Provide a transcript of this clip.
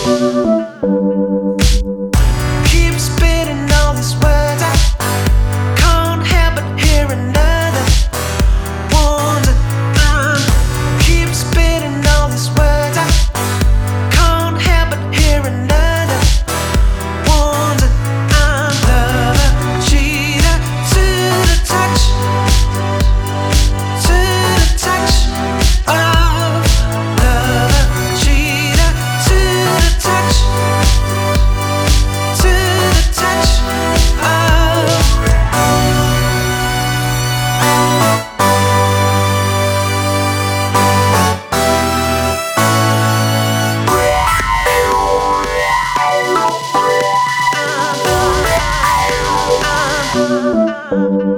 Keep spitting all these words. I can't help but hear another one that keep spitting all these words. I can't help but hear another one that I'm lover, cheater, to the touch of lover, cheater, to the touch of. I'm